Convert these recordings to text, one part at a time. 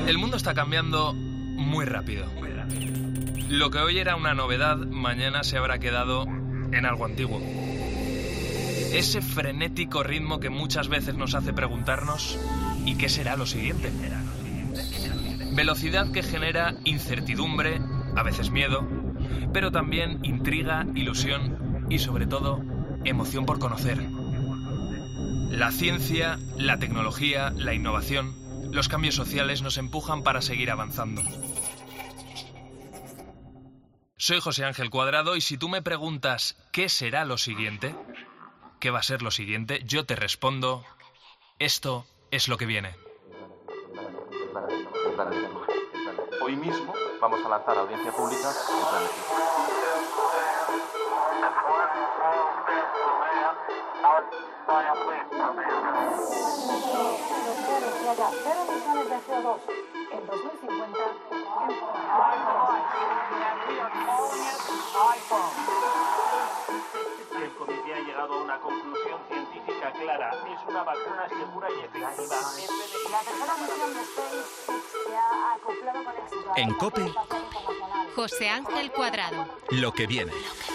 El mundo está cambiando muy rápido. Lo que hoy era una novedad, mañana se habrá quedado en algo antiguo. Ese frenético ritmo que muchas veces nos hace preguntarnos ¿y qué será lo siguiente? Velocidad que genera incertidumbre, a veces miedo, pero también intriga, ilusión y sobre todo emoción por conocer. La ciencia, la tecnología, la innovación, los cambios sociales nos empujan para seguir avanzando. Soy José Ángel Cuadrado y si tú me preguntas ¿qué será lo siguiente? ¿Qué va a ser lo siguiente? Yo te respondo, esto es lo que viene. Hoy mismo vamos a lanzar a audiencia pública el plan de ciencia. En 2050. El comité ha llegado a una conclusión científica clara. Es una vacuna segura y efectiva. La tercera misión de SpaceX se ha acoplado con éxito. En COPE, José Ángel Cuadrado. lo que viene.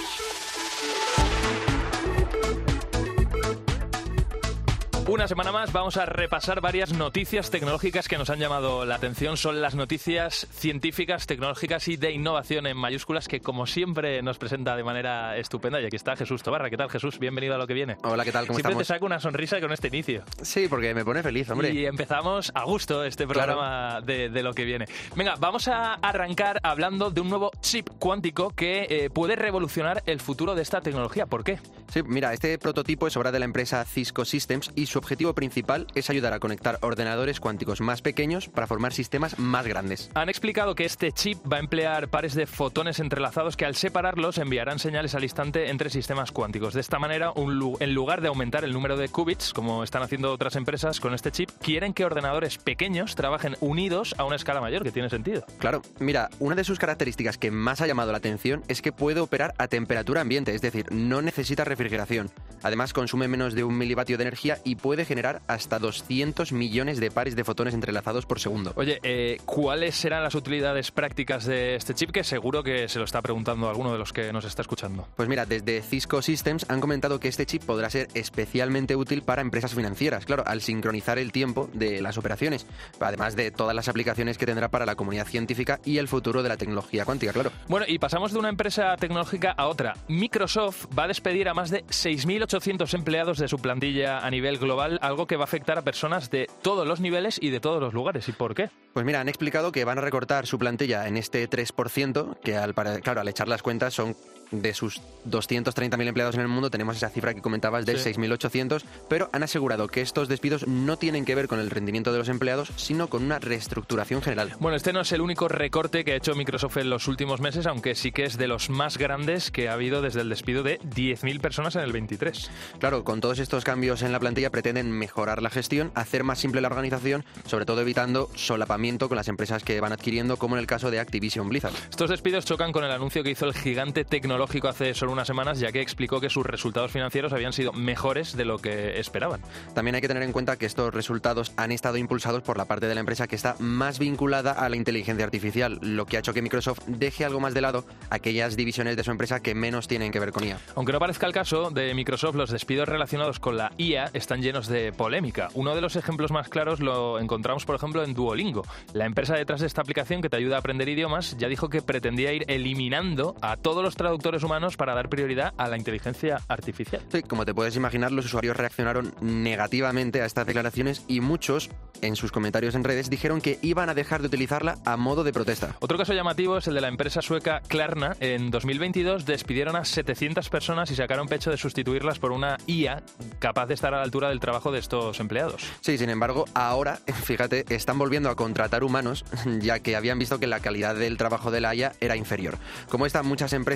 Una semana más vamos a repasar varias noticias tecnológicas que nos han llamado la atención. Son las noticias científicas, tecnológicas y de innovación en mayúsculas que, como siempre, nos presenta de manera estupenda. Y aquí está Jesús Tobarra. ¿Qué tal, Jesús? Bienvenido a Lo que viene. Hola, ¿qué tal? ¿Cómo siempre estamos? Te saco una sonrisa con este inicio. Sí, porque me pone feliz, hombre. Y empezamos a gusto este programa de Lo que viene. Venga, vamos a arrancar hablando de un nuevo chip cuántico que puede revolucionar el futuro de esta tecnología. ¿Por qué? Sí, mira, este prototipo es obra de la empresa Cisco Systems y su objetivo principal es ayudar a conectar ordenadores cuánticos más pequeños para formar sistemas más grandes. Han explicado que este chip va a emplear pares de fotones entrelazados que al separarlos enviarán señales al instante entre sistemas cuánticos. De esta manera, en lugar de aumentar el número de qubits, como están haciendo otras empresas con este chip, quieren que ordenadores pequeños trabajen unidos a una escala mayor, que tiene sentido. Claro, mira, una de sus características que más ha llamado la atención es que puede operar a temperatura ambiente, es decir, no necesita refrigeración. Además, consume menos de 1 milivatio de energía y puede generar hasta 200 millones de pares de fotones entrelazados por segundo. Oye, ¿cuáles serán las utilidades prácticas de este chip? Que seguro que se lo está preguntando alguno de los que nos está escuchando. Pues mira, desde Cisco Systems han comentado que este chip podrá ser especialmente útil para empresas financieras, claro, al sincronizar el tiempo de las operaciones, además de todas las aplicaciones que tendrá para la comunidad científica y el futuro de la tecnología cuántica, claro. Bueno, y pasamos de una empresa tecnológica a otra. Microsoft va a despedir a más de 6.800 empleados de su plantilla a nivel global, algo que va a afectar a personas de todos los niveles y de todos los lugares. ¿Y por qué? Pues mira, han explicado que van a recortar su plantilla en este 3%, que al echar las cuentas son de sus 230.000 empleados en el mundo, tenemos esa cifra que comentabas de 6.800, pero han asegurado que estos despidos no tienen que ver con el rendimiento de los empleados, sino con una reestructuración general. Bueno, este no es el único recorte que ha hecho Microsoft en los últimos meses, aunque sí que es de los más grandes que ha habido desde el despido de 10.000 personas en el 23. Claro, con todos estos cambios en la plantilla pretenden mejorar la gestión, hacer más simple la organización, sobre todo evitando solapamiento con las empresas que van adquiriendo, como en el caso de Activision Blizzard. Estos despidos chocan con el anuncio que hizo el gigante tecnológico hace solo unas semanas, ya que explicó que sus resultados financieros habían sido mejores de lo que esperaban. También hay que tener en cuenta que estos resultados han estado impulsados por la parte de la empresa que está más vinculada a la inteligencia artificial, lo que ha hecho que Microsoft deje algo más de lado aquellas divisiones de su empresa que menos tienen que ver con IA. Aunque no parezca el caso de Microsoft, los despidos relacionados con la IA están llenos de polémica. Uno de los ejemplos más claros lo encontramos, por ejemplo, en Duolingo. La empresa detrás de esta aplicación que te ayuda a aprender idiomas ya dijo que pretendía ir eliminando a todos los traductores humanos para dar prioridad a la inteligencia artificial. Sí, como te puedes imaginar, los usuarios reaccionaron negativamente a estas declaraciones y muchos, en sus comentarios en redes, dijeron que iban a dejar de utilizarla a modo de protesta. Otro caso llamativo es el de la empresa sueca Klarna. En 2022 despidieron a 700 personas y sacaron pecho de sustituirlas por una IA capaz de estar a la altura del trabajo de estos empleados. Sí, sin embargo, ahora, fíjate, están volviendo a contratar humanos, ya que habían visto que la calidad del trabajo de la IA era inferior. Como esta, muchas empresas ven que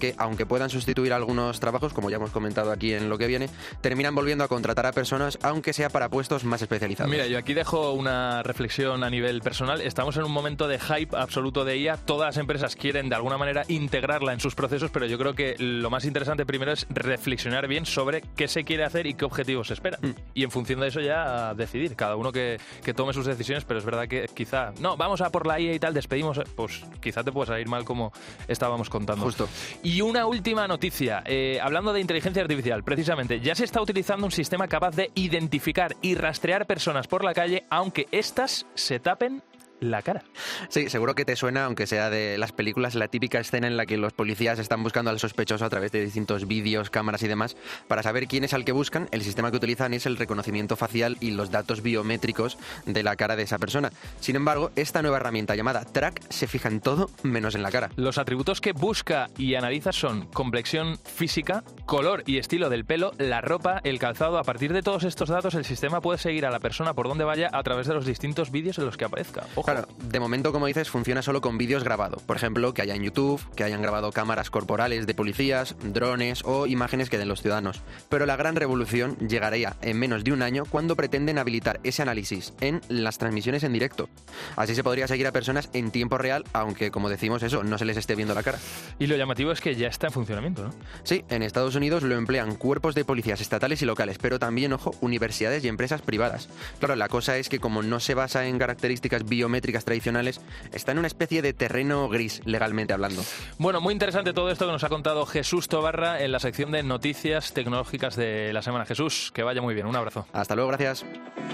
que, aunque puedan sustituir algunos trabajos, como ya hemos comentado aquí en lo que viene, terminan volviendo a contratar a personas, aunque sea para puestos más especializados. Mira, yo aquí dejo una reflexión a nivel personal. Estamos en un momento de hype absoluto de IA. Todas las empresas quieren de alguna manera integrarla en sus procesos, pero yo creo que lo más interesante primero es reflexionar bien sobre qué se quiere hacer y qué objetivos se esperan. Y en función de eso ya decidir, cada uno que tome sus decisiones, pero es verdad que quizá, no, vamos a por la IA y tal, despedimos, pues quizá te puede salir mal como estábamos contando. Justo. Y una última noticia, hablando de inteligencia artificial, precisamente, ya se está utilizando un sistema capaz de identificar y rastrear personas por la calle, aunque éstas se tapen la cara. Sí, seguro que te suena, aunque sea de las películas, la típica escena en la que los policías están buscando al sospechoso a través de distintos vídeos, cámaras y demás. Para saber quién es al que buscan, el sistema que utilizan es el reconocimiento facial y los datos biométricos de la cara de esa persona. Sin embargo, esta nueva herramienta llamada Track se fija en todo menos en la cara. Los atributos que busca y analiza son complexión física, color y estilo del pelo, la ropa, el calzado. A partir de todos estos datos, el sistema puede seguir a la persona por donde vaya a través de los distintos vídeos en los que aparezca. Ojo. Claro, de momento, como dices, funciona solo con vídeos grabados. Por ejemplo, que haya en YouTube, que hayan grabado cámaras corporales de policías, drones o imágenes que den los ciudadanos. Pero la gran revolución llegaría en menos de un año cuando pretenden habilitar ese análisis en las transmisiones en directo. Así se podría seguir a personas en tiempo real, aunque, como decimos, eso, no se les esté viendo la cara. Y lo llamativo es que ya está en funcionamiento, ¿no? Sí, en Estados Unidos lo emplean cuerpos de policías estatales y locales, pero también, ojo, universidades y empresas privadas. Claro, la cosa es que como no se basa en características biométricas tradicionales, está en una especie de terreno gris, legalmente hablando. Bueno, muy interesante todo esto que nos ha contado Jesús Tobarra en la sección de noticias tecnológicas de la semana. Jesús, que vaya muy bien. Un abrazo. Hasta luego, gracias.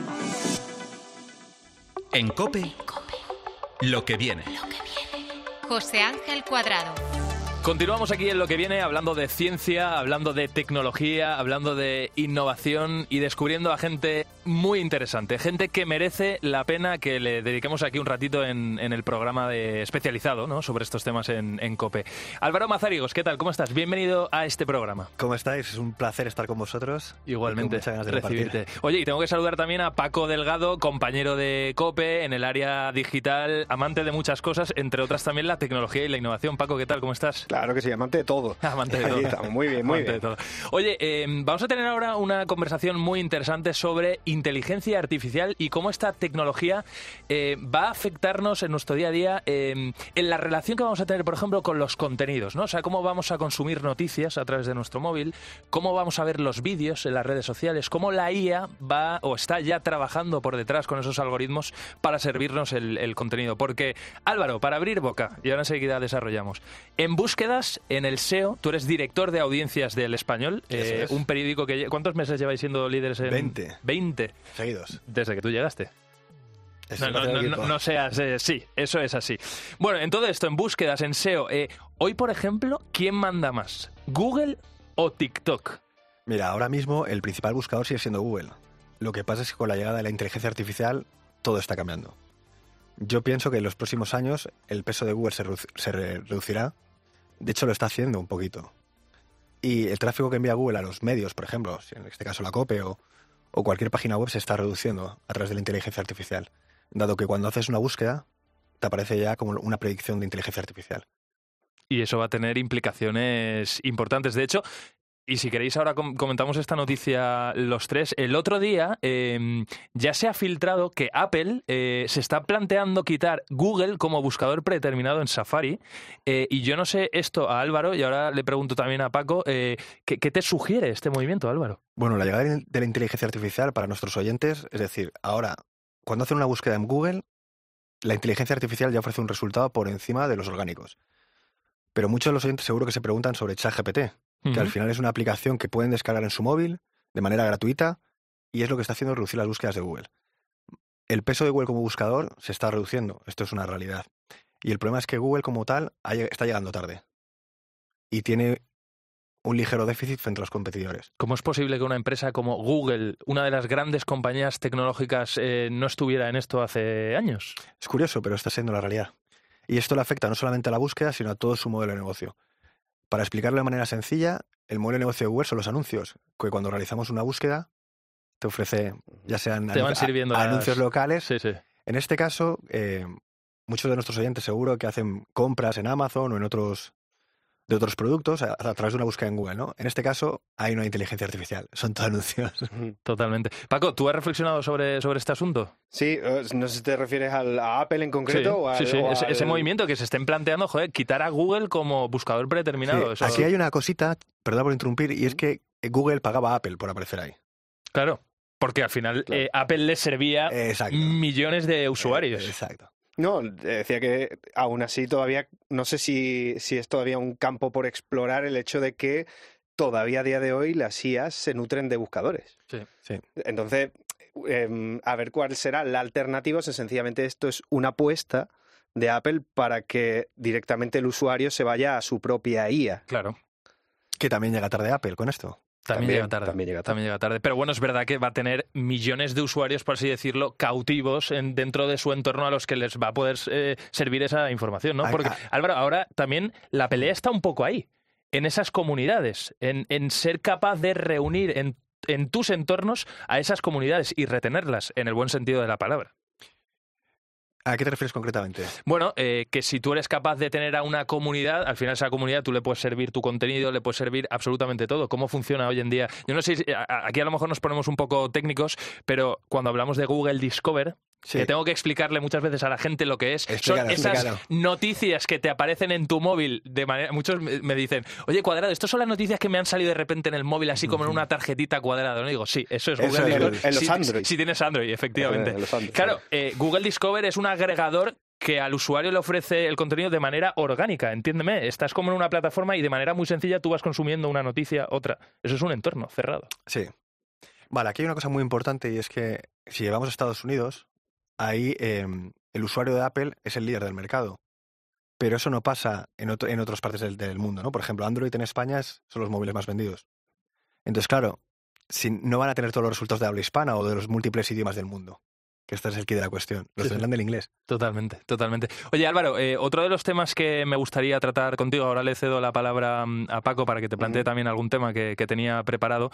En COPE, lo que viene. José Ángel Cuadrado. Continuamos aquí en lo que viene, hablando de ciencia, hablando de tecnología, hablando de innovación y descubriendo a gente muy interesante, gente que merece la pena que le dediquemos aquí un ratito en el programa especializado, ¿no?, sobre estos temas en COPE. Álvaro Mazarigos, ¿qué tal? ¿Cómo estás? Bienvenido a este programa. ¿Cómo estáis? Es un placer estar con vosotros. Igualmente, muchas ganas de recibirte. Oye, y tengo que saludar también a Paco Delgado, compañero de COPE en el área digital, amante de muchas cosas, entre otras también la tecnología y la innovación. Paco, ¿qué tal? ¿Cómo estás? Claro que sí, amante de todo. Amante de todo. Estamos. Muy bien, muy bien. Oye, vamos a tener ahora una conversación muy interesante sobre inteligencia artificial y cómo esta tecnología va a afectarnos en nuestro día a día en la relación que vamos a tener, por ejemplo, con los contenidos, ¿no? O sea, cómo vamos a consumir noticias a través de nuestro móvil, cómo vamos a ver los vídeos en las redes sociales, cómo la IA va o está ya trabajando por detrás con esos algoritmos para servirnos el contenido. Porque, Álvaro, para abrir boca, y ahora enseguida desarrollamos, en búsquedas, en el SEO, tú eres director de audiencias del Español, un periódico que... ¿Cuántos meses lleváis siendo líderes en...? 20. 20. Seguidos. Desde que tú llegaste. No seas... sí, eso es así. Bueno, en todo esto, en búsquedas, en SEO, hoy, por ejemplo, ¿quién manda más? ¿Google o TikTok? Mira, ahora mismo el principal buscador sigue siendo Google. Lo que pasa es que con la llegada de la inteligencia artificial todo está cambiando. Yo pienso que en los próximos años el peso de Google se reducirá. De hecho, lo está haciendo un poquito. Y el tráfico que envía Google a los medios, por ejemplo, en este caso la COPE o cualquier página web, se está reduciendo a través de la inteligencia artificial. Dado que cuando haces una búsqueda, te aparece ya como una predicción de inteligencia artificial. Y eso va a tener implicaciones importantes. De hecho, y si queréis ahora comentamos esta noticia los tres. El otro día ya se ha filtrado que Apple se está planteando quitar Google como buscador predeterminado en Safari. Y yo no sé esto a Álvaro, y ahora le pregunto también a Paco, ¿qué te sugiere este movimiento, Álvaro? Bueno, la llegada de la inteligencia artificial para nuestros oyentes, es decir, ahora, cuando hacen una búsqueda en Google, la inteligencia artificial ya ofrece un resultado por encima de los orgánicos. Pero muchos de los oyentes seguro que se preguntan sobre ChatGPT, que al final es una aplicación que pueden descargar en su móvil de manera gratuita y es lo que está haciendo reducir las búsquedas de Google. El peso de Google como buscador se está reduciendo, esto es una realidad. Y el problema es que Google como tal está llegando tarde y tiene un ligero déficit frente a los competidores. ¿Cómo es posible que una empresa como Google, una de las grandes compañías tecnológicas, no estuviera en esto hace años? Es curioso, pero está siendo la realidad. Y esto le afecta no solamente a la búsqueda, sino a todo su modelo de negocio. Para explicarlo de manera sencilla, el modelo de negocio de Google son los anuncios, que cuando realizamos una búsqueda te ofrece, ya sean anuncios locales. Sí, sí. En este caso, muchos de nuestros oyentes seguro que hacen compras en Amazon o en otros de otros productos a través de una búsqueda en Google, ¿no? En este caso, ahí no hay inteligencia artificial, son todos anuncios. Totalmente. Paco, ¿tú has reflexionado sobre este asunto? Sí, no sé si te refieres a Apple en concreto sí, o al... ese movimiento que se estén planteando, quitar a Google como buscador predeterminado. Sí. Eso... Aquí hay una cosita, perdón por interrumpir, y es que Google pagaba a Apple por aparecer ahí. Claro, porque al final Apple les servía millones de usuarios. Exacto. No, decía que aún así todavía, no sé si es todavía un campo por explorar el hecho de que todavía a día de hoy las IAs se nutren de buscadores. Sí. Entonces, a ver cuál será la alternativa, o sea, sencillamente esto es una apuesta de Apple para que directamente el usuario se vaya a su propia IA. Claro. Que también llega tarde Apple con esto. También llega tarde. Pero bueno, es verdad que va a tener millones de usuarios, por así decirlo, cautivos dentro de su entorno a los que les va a poder servir esa información, ¿no? Porque, Álvaro, ahora también la pelea está un poco ahí, en esas comunidades, en ser capaz de reunir en tus entornos a esas comunidades y retenerlas, en el buen sentido de la palabra. ¿A qué te refieres concretamente? Bueno, que si tú eres capaz de tener a una comunidad, al final esa comunidad tú le puedes servir tu contenido, le puedes servir absolutamente todo. ¿Cómo funciona hoy en día? Yo no sé, aquí a lo mejor nos ponemos un poco técnicos, pero cuando hablamos de Google Discover, que tengo que explicarle muchas veces a la gente lo que es, son esas noticias que te aparecen en tu móvil de manera... Muchos me dicen, oye, Cuadrado, ¿estas son las noticias que me han salido de repente en el móvil así como en una tarjetita cuadrada? ¿No? Digo, sí, eso es Google Discover. En los Android. Si tienes Android, efectivamente. Claro, Google Discover es un agregador que al usuario le ofrece el contenido de manera orgánica, entiéndeme. Estás como en una plataforma y de manera muy sencilla tú vas consumiendo una noticia, otra. Eso es un entorno cerrado. Sí. Vale, aquí hay una cosa muy importante y es que si llevamos a Estados Unidos, ahí el usuario de Apple es el líder del mercado. Pero eso no pasa en otras partes del mundo, ¿no? Por ejemplo, Android en España son los móviles más vendidos. Entonces, claro, no van a tener todos los resultados de habla hispana o de los múltiples idiomas del mundo. Que este es el quid de la cuestión. Los tendrán del inglés. Totalmente. Oye, Álvaro, otro de los temas que me gustaría tratar contigo, ahora le cedo la palabra a Paco para que te plantee también algún tema que tenía preparado.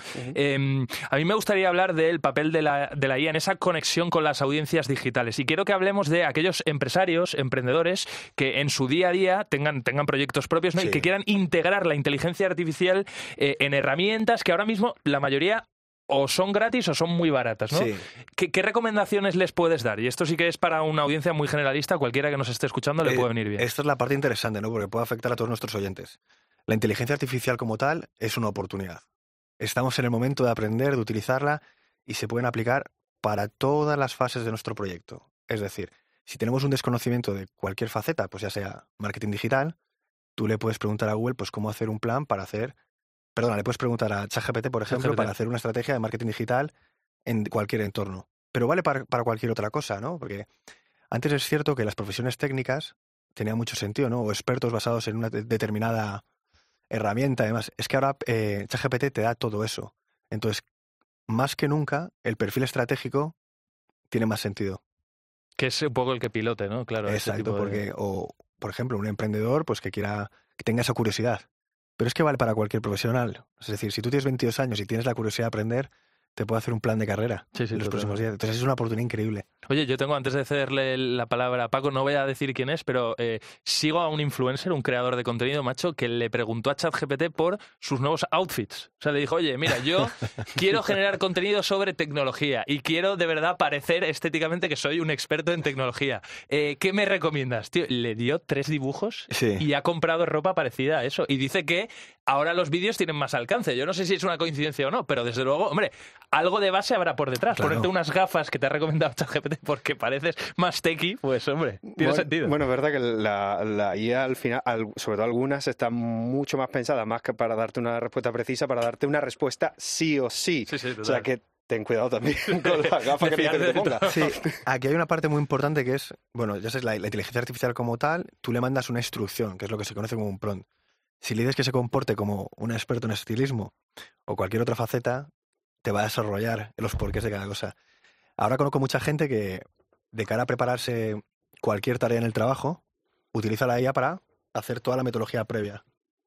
A mí me gustaría hablar del papel de la IA en esa conexión con las audiencias digitales. Y quiero que hablemos de aquellos empresarios, emprendedores, que en su día a día tengan proyectos propios, ¿no? Y que quieran integrar la inteligencia artificial en herramientas que ahora mismo la mayoría o son gratis o son muy baratas, ¿no? Sí. ¿Qué recomendaciones les puedes dar? Y esto sí que es para una audiencia muy generalista, cualquiera que nos esté escuchando le puede venir bien. Esta es la parte interesante, ¿no? Porque puede afectar a todos nuestros oyentes. La inteligencia artificial como tal es una oportunidad. Estamos en el momento de aprender, de utilizarla y se pueden aplicar para todas las fases de nuestro proyecto. Es decir, si tenemos un desconocimiento de cualquier faceta, pues ya sea marketing digital, tú le puedes preguntar a Google pues cómo hacer un plan para hacer... le puedes preguntar a ChatGPT, por ejemplo, para hacer una estrategia de marketing digital en cualquier entorno. Pero vale para cualquier otra cosa, ¿no? Porque antes es cierto que las profesiones técnicas tenían mucho sentido, ¿no? O expertos basados en una determinada herramienta, además. Es que ahora ChatGPT te da todo eso. Entonces, más que nunca, el perfil estratégico tiene más sentido. Que es un poco el que pilote, ¿no? Claro. Exacto, porque, o, por ejemplo, un emprendedor pues que tenga esa curiosidad. Pero es que vale para cualquier profesional. Es decir, si tú tienes 22 años y tienes la curiosidad de aprender, te puede hacer un plan de carrera en los próximos días. Entonces es una oportunidad increíble. Oye, yo tengo, antes de cederle la palabra a Paco, no voy a decir quién es, pero sigo a un influencer, un creador de contenido, macho, que le preguntó a ChatGPT por sus nuevos outfits. O sea, le dijo, oye, mira, yo quiero generar contenido sobre tecnología y quiero de verdad parecer estéticamente que soy un experto en tecnología. ¿Qué me recomiendas? Tío, le dio 3 dibujos y ha comprado ropa parecida a eso. Y dice que ahora los vídeos tienen más alcance. Yo no sé si es una coincidencia o no, pero desde luego, hombre, algo de base habrá por detrás. Claro. Ponerte unas gafas que te ha recomendado ChatGPT porque pareces más techie, pues hombre, tiene sentido. Bueno, es verdad que la IA al final, sobre todo algunas, están mucho más pensadas, más que para darte una respuesta precisa, para darte una respuesta sí o sí. O sea que ten cuidado también con las gafas que te pongas. Sí, aquí hay una parte muy importante que es, bueno, ya sabes, la inteligencia artificial como tal, tú le mandas una instrucción, que es lo que se conoce como un prompt. Si le dices que se comporte como un experto en estilismo o cualquier otra faceta, te va a desarrollar los porqués de cada cosa. Ahora conozco mucha gente que, de cara a prepararse cualquier tarea en el trabajo, utiliza la IA para hacer toda la metodología previa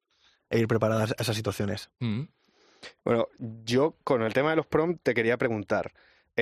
e ir preparadas a esas situaciones. Bueno, yo con el tema de los prompts te quería preguntar,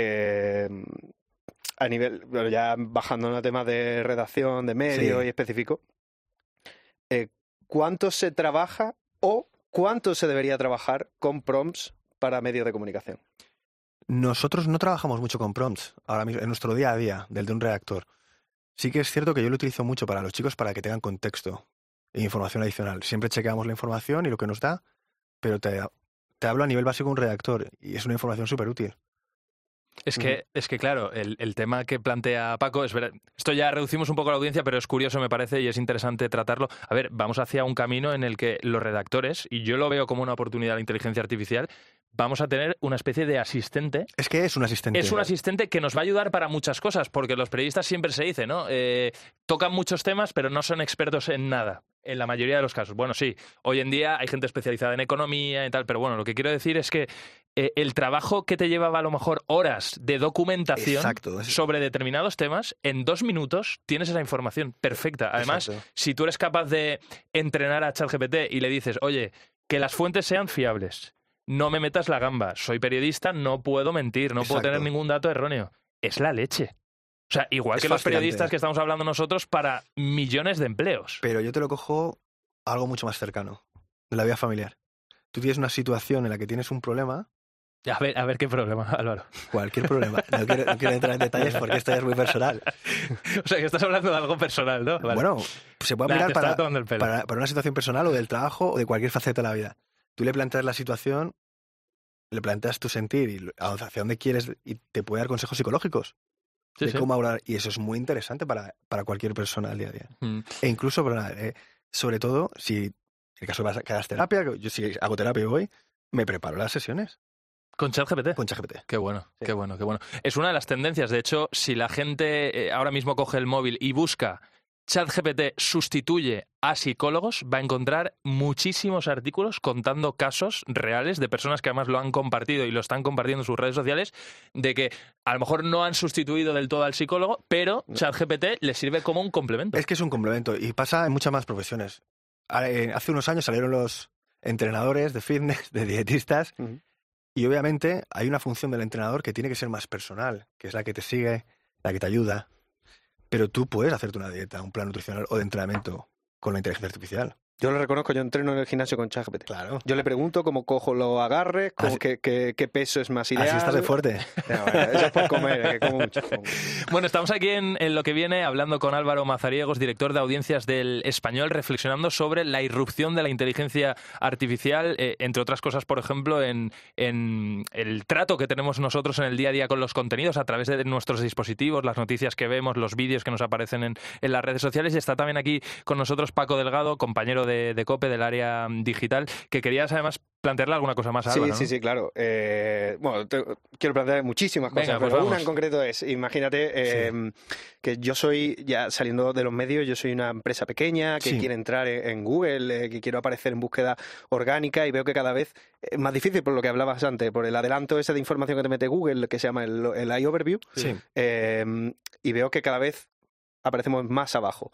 a nivel, ya bajando en el tema de redacción, de medio y específico, ¿cuánto se trabaja o cuánto se debería trabajar con prompts para medios de comunicación? Nosotros no trabajamos mucho con prompts ahora mismo, en nuestro día a día, del de un redactor. Sí que es cierto que yo lo utilizo mucho para los chicos para que tengan contexto e información adicional. Siempre chequeamos la información y lo que nos da, pero te hablo a nivel básico de un redactor y es una información súper útil. Es que claro, el tema que plantea Paco, es verdad, esto ya reducimos un poco la audiencia, pero es curioso, me parece, y es interesante tratarlo. A ver, vamos hacia un camino en el que los redactores, y yo lo veo como una oportunidad de la inteligencia artificial, vamos a tener una especie de asistente. Es que es un asistente. Es un asistente que nos va a ayudar para muchas cosas, porque los periodistas siempre se dice, ¿no? Tocan muchos temas, pero no son expertos en nada. En la mayoría de los casos. Bueno, sí, hoy en día hay gente especializada en economía y tal, pero bueno, lo que quiero decir es que el trabajo que te llevaba a lo mejor horas de documentación sobre determinados temas, en 2 minutos tienes esa información perfecta. Además, si tú eres capaz de entrenar a ChatGPT y le dices, oye, que las fuentes sean fiables, no me metas la gamba, soy periodista, no puedo mentir, no puedo tener ningún dato erróneo. Es la leche. O sea, igual que los periodistas que estamos hablando nosotros para millones de empleos. Pero yo te lo cojo a algo mucho más cercano, de la vida familiar. Tú tienes una situación en la que tienes un problema. A ver qué problema, Álvaro. Cualquier problema. No quiero entrar en detalles porque esto ya es muy personal. O sea, que estás hablando de algo personal, ¿no? Vale. Bueno, se puede mirar para una situación personal o del trabajo o de cualquier faceta de la vida. Tú le planteas la situación, le planteas tu sentir y hacia dónde quieres y te puede dar consejos psicológicos. De cómo hablar, y eso es muy interesante para cualquier persona del día a día. E incluso, sobre todo, si en el caso de que hagas terapia, yo si hago terapia y voy, me preparo las sesiones. ¿Con ChatGPT? Con ChatGPT. Qué bueno, qué bueno, qué bueno. Es una de las tendencias. De hecho, si la gente ahora mismo coge el móvil y busca ChatGPT sustituye a psicólogos, va a encontrar muchísimos artículos contando casos reales de personas que además lo han compartido y lo están compartiendo en sus redes sociales, de que a lo mejor no han sustituido del todo al psicólogo, pero ChatGPT le sirve como un complemento. Es que es un complemento y pasa en muchas más profesiones. Hace unos años salieron los entrenadores de fitness, de dietistas, y obviamente hay una función del entrenador que tiene que ser más personal, que es la que te sigue, la que te ayuda. Pero tú puedes hacerte una dieta, un plan nutricional o de entrenamiento con la inteligencia artificial. Yo lo reconozco, yo entreno en el gimnasio con ChatGPT. Claro. Yo le pregunto cómo cojo los agarres, qué peso es más ideal. Así estás de fuerte. No, eso es por comer, que como mucho. Bueno, estamos aquí en Lo que viene hablando con Álvaro Mazariegos, director de audiencias del Español, reflexionando sobre la irrupción de la inteligencia artificial, entre otras cosas, por ejemplo, en el trato que tenemos nosotros en el día a día con los contenidos a través de nuestros dispositivos, las noticias que vemos, los vídeos que nos aparecen en las redes sociales. Y está también aquí con nosotros Paco Delgado, compañero de COPE, del área digital, que querías además plantearle alguna cosa más a Álvaro, ¿no? Sí, claro. Bueno, quiero plantear muchísimas cosas, venga, pues pero vamos. una en concreto es, imagínate que yo soy, ya saliendo de los medios, yo soy una empresa pequeña que quiere entrar en Google, que quiero aparecer en búsqueda orgánica y veo que cada vez es más difícil por lo que hablabas antes, por el adelanto ese de información que te mete Google, que se llama el iOverview, y veo que cada vez aparecemos más abajo.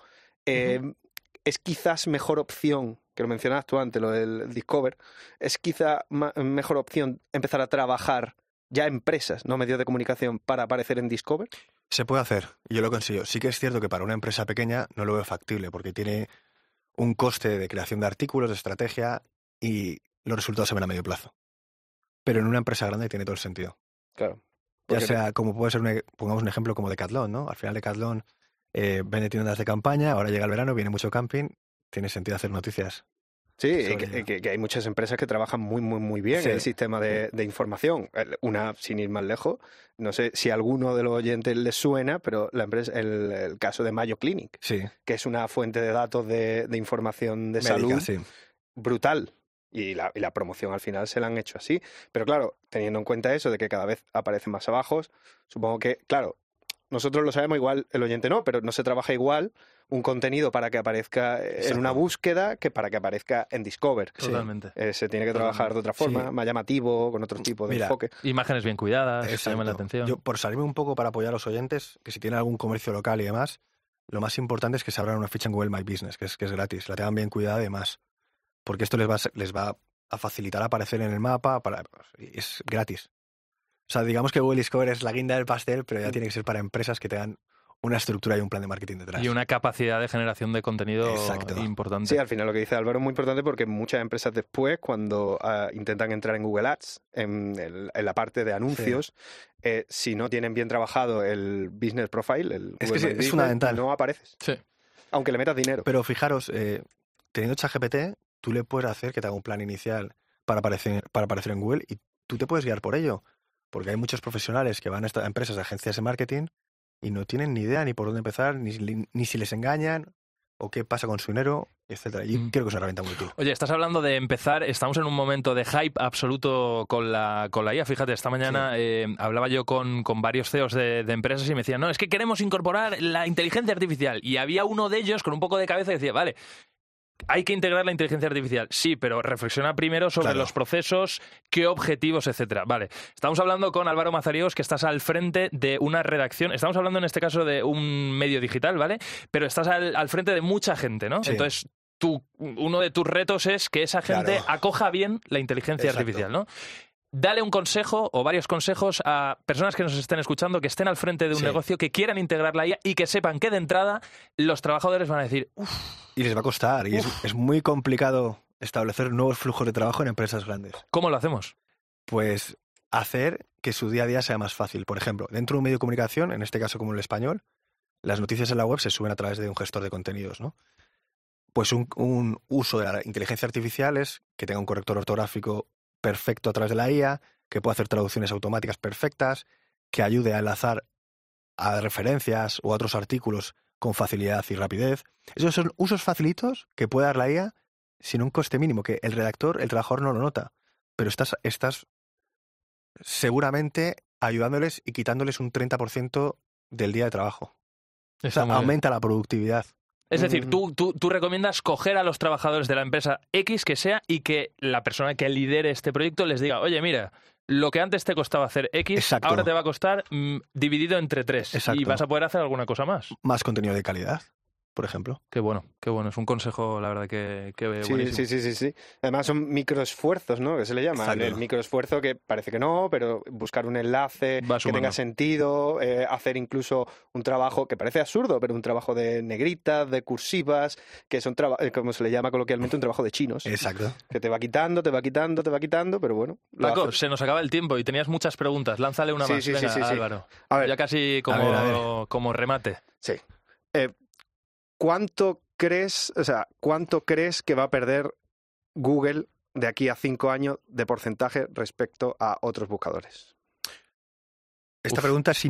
Es quizás mejor opción, que lo mencionabas tú antes, lo del Discover, es quizá mejor opción empezar a trabajar ya empresas, no medios de comunicación, para aparecer en Discover. Se puede hacer, yo lo consigo. Sí que es cierto que para una empresa pequeña no lo veo factible, porque tiene un coste de creación de artículos, de estrategia, y los resultados se ven a medio plazo. Pero en una empresa grande tiene todo el sentido. Claro. Ya sea, como puede ser, pongamos un ejemplo como Decathlon, ¿no? Al final Decathlon vende tiendas de campaña, ahora llega el verano, viene mucho camping, tiene sentido hacer noticias. Sí, que hay muchas empresas que trabajan muy bien en el sistema de información. Una, sin ir más lejos, no sé si a alguno de los oyentes les suena, pero la empresa, el caso de Mayo Clinic, que es una fuente de datos de información de médica, salud brutal. Y la promoción al final se la han hecho así. Pero claro, teniendo en cuenta eso de que cada vez aparecen más abajo, supongo que, claro, nosotros lo sabemos, igual el oyente no, pero no se trabaja igual un contenido para que aparezca en una búsqueda que para que aparezca en Discover. Totalmente. Se tiene que trabajar de otra forma, más llamativo, con otro tipo de enfoque. Imágenes bien cuidadas, que llaman la atención. Yo, por salirme un poco para apoyar a los oyentes, que si tienen algún comercio local y demás, lo más importante es que se abran una ficha en Google My Business, que es gratis, la tengan bien cuidada y demás. Porque esto les va a facilitar aparecer en el mapa, es gratis. O sea, digamos que Google Discover es la guinda del pastel, pero ya tiene que ser para empresas que tengan una estructura y un plan de marketing detrás. Y una capacidad de generación de contenido importante. Sí, al final lo que dice Álvaro es muy importante porque muchas empresas después, cuando intentan entrar en Google Ads, en la parte de anuncios, si no tienen bien trabajado el business profile, el es Google que Business, es fundamental. No apareces. Sí. Aunque le metas dinero. Pero fijaros, teniendo ChatGPT, tú le puedes hacer que te haga un plan inicial para aparecer en Google y tú te puedes guiar por ello. Porque hay muchos profesionales que van a estas empresas, agencias de marketing, y no tienen ni idea ni por dónde empezar, ni si les engañan, o qué pasa con su dinero, etcétera. Yo creo que es una herramienta muy útil. Oye, estás hablando de empezar, estamos en un momento de hype absoluto con la IA. Fíjate, esta mañana hablaba yo con varios CEOs de empresas y me decían, no, es que queremos incorporar la inteligencia artificial. Y había uno de ellos con un poco de cabeza y decía, vale, hay que integrar la inteligencia artificial, sí, pero reflexiona primero sobre los procesos, qué objetivos, etcétera. Vale, estamos hablando con Álvaro Mazariegos, que estás al frente de una redacción. Estamos hablando en este caso de un medio digital, ¿vale? Pero estás al frente de mucha gente, ¿no? Sí. Entonces, uno de tus retos es que esa gente acoja bien la inteligencia artificial, ¿no? Dale un consejo o varios consejos a personas que nos estén escuchando, que estén al frente de un negocio, que quieran integrar la IA y que sepan que de entrada los trabajadores van a decir ¡uf! Y les va a costar. Y es muy complicado establecer nuevos flujos de trabajo en empresas grandes. ¿Cómo lo hacemos? Pues hacer que su día a día sea más fácil. Por ejemplo, dentro de un medio de comunicación, en este caso como El Español, las noticias en la web se suben a través de un gestor de contenidos, ¿no? Pues un uso de la inteligencia artificial es que tenga un corrector ortográfico perfecto a través de la IA, que pueda hacer traducciones automáticas perfectas, que ayude a enlazar a referencias o a otros artículos con facilidad y rapidez. Esos son usos facilitos que puede dar la IA sin un coste mínimo, que el redactor, el trabajador no lo nota, pero estás seguramente ayudándoles y quitándoles un 30% del día de trabajo. O sea, aumenta la productividad. Es decir, tú recomiendas coger a los trabajadores de la empresa X que sea y que la persona que lidere este proyecto les diga, oye, mira, lo que antes te costaba hacer X, ahora te va a costar dividido entre 3 y vas a poder hacer alguna cosa más. Más contenido de calidad, por ejemplo. Qué bueno. Es un consejo, la verdad, que buenísimo. Sí. Además son microesfuerzos, ¿no? Que se le llama. El microesfuerzo que parece que no, pero buscar un enlace que tenga sentido, hacer incluso un trabajo que parece absurdo, pero un trabajo de negritas, de cursivas, que son, como se le llama coloquialmente, un trabajo de chinos. Exacto. Que te va quitando, pero bueno. Paco, se nos acaba el tiempo y tenías muchas preguntas. Lánzale una más, venga, Álvaro. A ver, ya casi como remate. Sí. ¿Cuánto crees que va a perder Google de aquí a 5 años de porcentaje respecto a otros buscadores? Esta pregunta es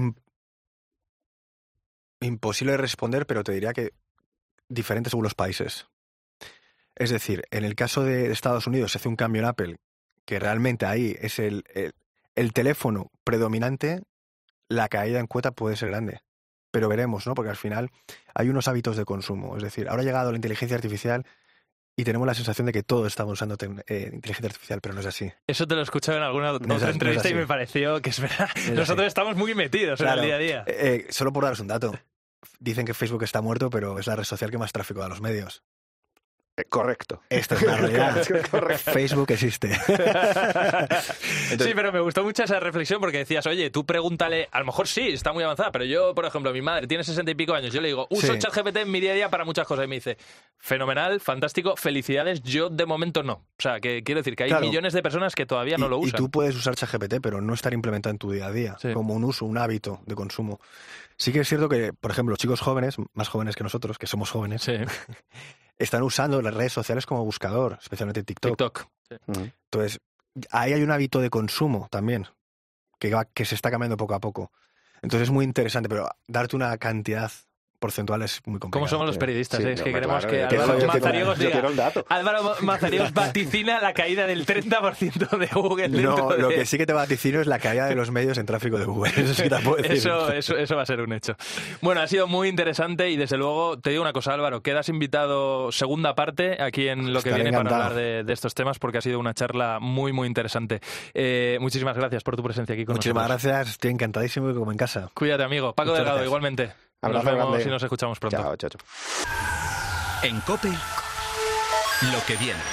imposible de responder, pero te diría que diferente según los países. Es decir, en el caso de Estados Unidos se hace un cambio en Apple, que realmente ahí es el teléfono predominante, la caída en cuota puede ser grande. Pero veremos, ¿no? Porque al final hay unos hábitos de consumo. Es decir, ahora ha llegado la inteligencia artificial y tenemos la sensación de que todos estamos usando inteligencia artificial, pero no es así. Eso te lo he escuchado en alguna otra entrevista y me pareció que es verdad. Nosotros estamos muy metidos en el día a día. Solo por daros un dato. Dicen que Facebook está muerto, pero es la red social que más tráfico da a los medios. Correcto. Esto es la realidad. Facebook existe. Sí, pero me gustó mucho esa reflexión porque decías, oye, tú pregúntale, a lo mejor sí, está muy avanzada, pero yo, por ejemplo, mi madre tiene 60 y pico años, yo le digo, uso ChatGPT en mi día a día para muchas cosas, y me dice, fenomenal, fantástico, felicidades, yo de momento no. O sea, que quiero decir que hay millones de personas que todavía no lo usan. Y tú puedes usar ChatGPT, pero no estar implementado en tu día a día, como un uso, un hábito de consumo. Sí que es cierto que, por ejemplo, los chicos jóvenes, más jóvenes que nosotros, que somos jóvenes, están usando las redes sociales como buscador, especialmente TikTok. Entonces, ahí hay un hábito de consumo también, que se está cambiando poco a poco. Entonces es muy interesante, pero darte una cantidad porcentual es muy complicado. ¿Cómo somos los periodistas? Es que queremos que Álvaro Mazariegos diga, Álvaro Mazariegos vaticina la caída del 30% de Google. No, lo que sí que te vaticino es la caída de los medios en tráfico de Google. Eso sí que te puedo decir. Eso va a ser un hecho. Bueno, ha sido muy interesante y desde luego te digo una cosa, Álvaro, quedas invitado segunda parte aquí en Lo que viene para hablar de estos temas porque ha sido una charla muy, muy interesante. Muchísimas gracias por tu presencia aquí con nosotros. Muchísimas gracias, estoy encantadísimo como en casa. Cuídate, amigo. Paco Delgado, igualmente. Nos vemos y nos escuchamos pronto. Chao. En COPE, lo que viene.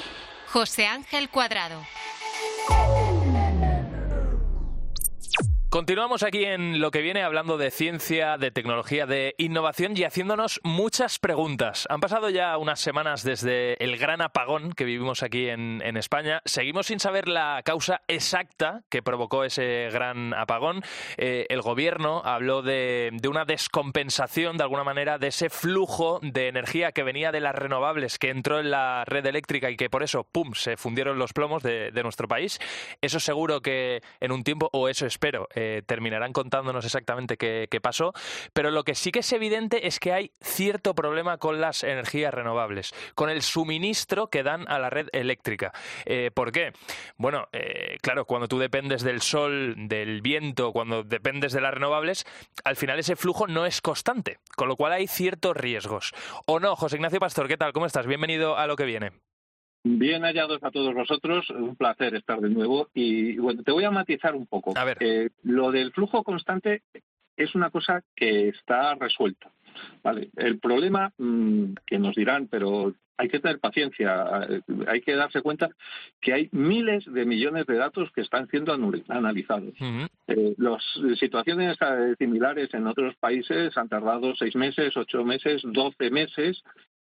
José Ángel Cuadrado. Continuamos aquí en Lo que viene hablando de ciencia, de tecnología, de innovación y haciéndonos muchas preguntas. Han pasado ya unas semanas desde el gran apagón que vivimos aquí en España. Seguimos sin saber la causa exacta que provocó ese gran apagón. El gobierno habló de una descompensación, de alguna manera, de ese flujo de energía que venía de las renovables, que entró en la red eléctrica y que por eso, ¡pum!, se fundieron los plomos de nuestro país. Eso seguro que en un tiempo, o eso espero, terminarán contándonos exactamente qué pasó, pero lo que sí que es evidente es que hay cierto problema con las energías renovables, con el suministro que dan a la red eléctrica. ¿Por qué? Bueno, claro, cuando tú dependes del sol, del viento, cuando dependes de las renovables, al final ese flujo no es constante, con lo cual hay ciertos riesgos. ¿O no? José Ignacio Pastor, ¿qué tal? ¿Cómo estás? Bienvenido a Lo que viene. Bien hallados a todos vosotros, un placer estar de nuevo y bueno, te voy a matizar un poco. A ver. Lo del flujo constante es una cosa que está resuelta, ¿vale? El problema que nos dirán, pero hay que tener paciencia, hay que darse cuenta que hay miles de millones de datos que están siendo analizados. Las situaciones similares en otros países han tardado 6 meses, 8 meses, 12 meses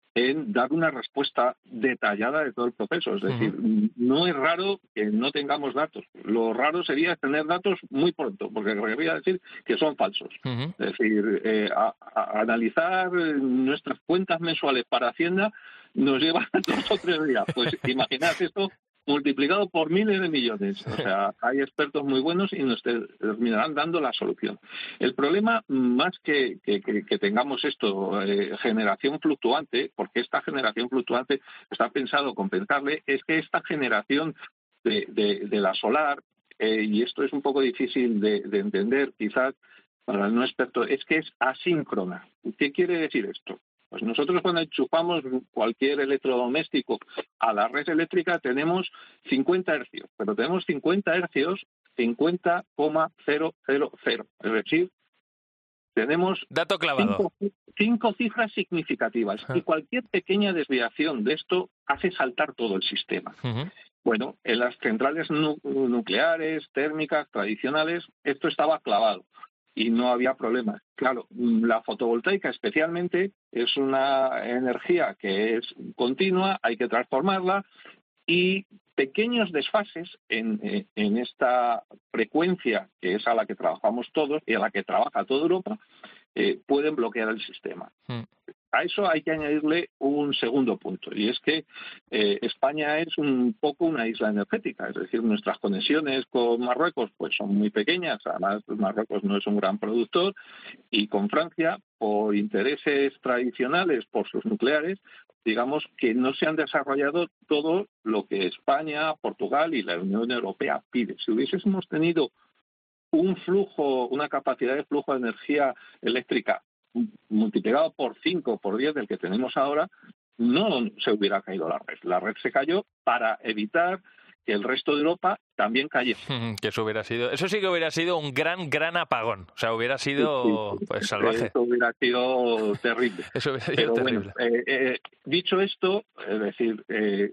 en dar una respuesta detallada de todo el proceso. Es decir, no es raro que no tengamos datos. Lo raro sería tener datos muy pronto, porque querría decir que son falsos. Es decir, a analizar nuestras cuentas mensuales para Hacienda nos lleva 2 o 3 días. Pues imaginad esto multiplicado por miles de millones. O sea, hay expertos muy buenos y nos terminarán dando la solución. El problema, más que tengamos esto, generación fluctuante, porque esta generación fluctuante está pensado compensarle, es que esta generación de la solar, y esto es un poco difícil de entender quizás para el no experto, es que es asíncrona. ¿Qué quiere decir esto? Pues nosotros cuando enchufamos cualquier electrodoméstico a la red eléctrica tenemos 50 hercios, pero tenemos 50 hercios 50,000. Es decir, tenemos dato clavado. 5 cifras significativas y cualquier pequeña desviación de esto hace saltar todo el sistema. Bueno, en las centrales nucleares, térmicas, tradicionales, esto estaba clavado y no había problemas. Claro, la fotovoltaica especialmente es una energía que es continua, hay que transformarla y pequeños desfases en esta frecuencia, que es a la que trabajamos todos y a la que trabaja toda Europa, pueden bloquear el sistema. A eso hay que añadirle un segundo punto, y es que España es un poco una isla energética, es decir, nuestras conexiones con Marruecos pues son muy pequeñas, además Marruecos no es un gran productor, y con Francia, por intereses tradicionales, por sus nucleares, digamos que no se han desarrollado todo lo que España, Portugal y la Unión Europea pide. Si hubiésemos tenido un flujo, una capacidad de flujo de energía eléctrica multiplicado por 5, por 10 del que tenemos ahora, no se hubiera caído la red. La red se cayó para evitar que el resto de Europa también cayera. Que eso sí que hubiera sido un gran apagón. O sea, hubiera sido pues salvaje. Eso hubiera sido terrible. Eso hubiera sido terrible. Bueno, dicho esto, es decir,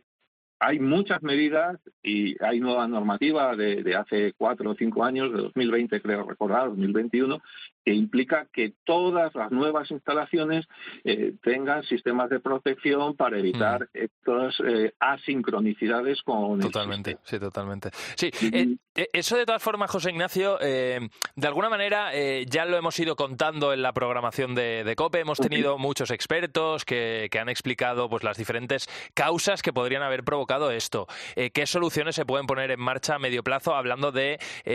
hay muchas medidas y hay nueva normativa de hace 4 o 5 años, de 2020 creo recordar, 2021, que implica que todas las nuevas instalaciones tengan sistemas de protección para evitar estas asincronicidades con totalmente, sí, totalmente. Sí, eso de todas formas, José Ignacio, de alguna manera ya lo hemos ido contando en la programación de COPE, hemos tenido muchos expertos que han explicado pues las diferentes causas que podrían haber provocado esto. ¿Qué soluciones se pueden poner en marcha a medio plazo hablando de